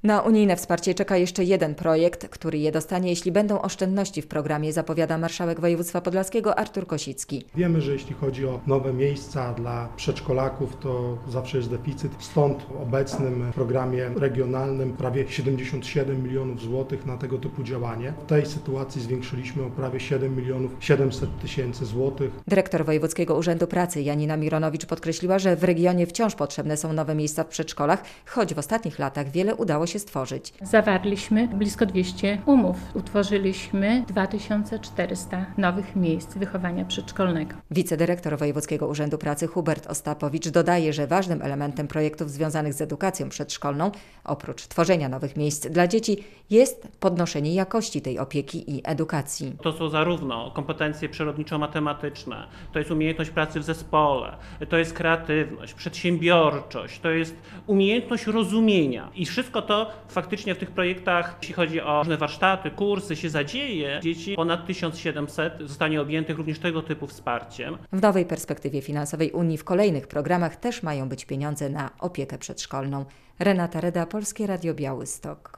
Na unijne wsparcie czeka jeszcze jeden projekt, który je dostanie, jeśli będą oszczędności w programie, zapowiada marszałek województwa podlaskiego Artur Kosicki. Wiemy, że jeśli chodzi o nowe miejsca dla przedszkolaków, to zawsze jest deficyt. Stąd w obecnym programie regionalnym prawie 77 milionów złotych na tego typu działanie. W tej sytuacji zwiększyliśmy o prawie 7 milionów 700 tysięcy złotych. Dyrektor Wojewódzkiego Urzędu Pracy Janina Mironowicz podkreśliła, że w regionie wciąż potrzebne są nowe miejsca w przedszkolach, choć w ostatnich latach wiele udało się stworzyć. Zawarliśmy blisko 200 umów. Utworzyliśmy 2400 nowych miejsc wychowania przedszkolnego. Wicedyrektor Wojewódzkiego Urzędu Pracy Hubert Ostapowicz dodaje, że ważnym elementem projektów związanych z edukacją przedszkolną, oprócz tworzenia nowych miejsc dla dzieci, jest podnoszenie jakości tej opieki i edukacji. To są zarówno kompetencje przyrodniczo-matematyczne, to jest umiejętność pracy w zespole, to jest kreatywność, przedsiębiorczość, to jest umiejętność rozumienia. I wszystko to faktycznie w tych projektach, jeśli chodzi o różne warsztaty, kursy, się zadzieje. Dzieci ponad 1700 zostanie objętych również tego typu wsparciem. W nowej perspektywie finansowej Unii w kolejnych programach też mają być pieniądze na opiekę przedszkolną. Renata Reda, Polskie Radio Białystok.